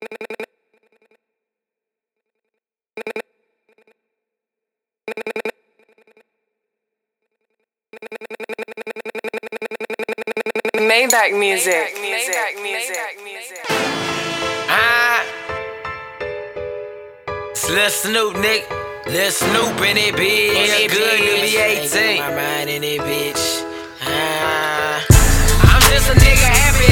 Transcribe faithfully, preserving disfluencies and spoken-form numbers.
Maybach music. Maybach music. Ah, it's Lil Snoop, nigga. Lil Snoop in it, bitch. It's good to be eighteen. My mind in it, bitch. Ah, I'm just a nigga happy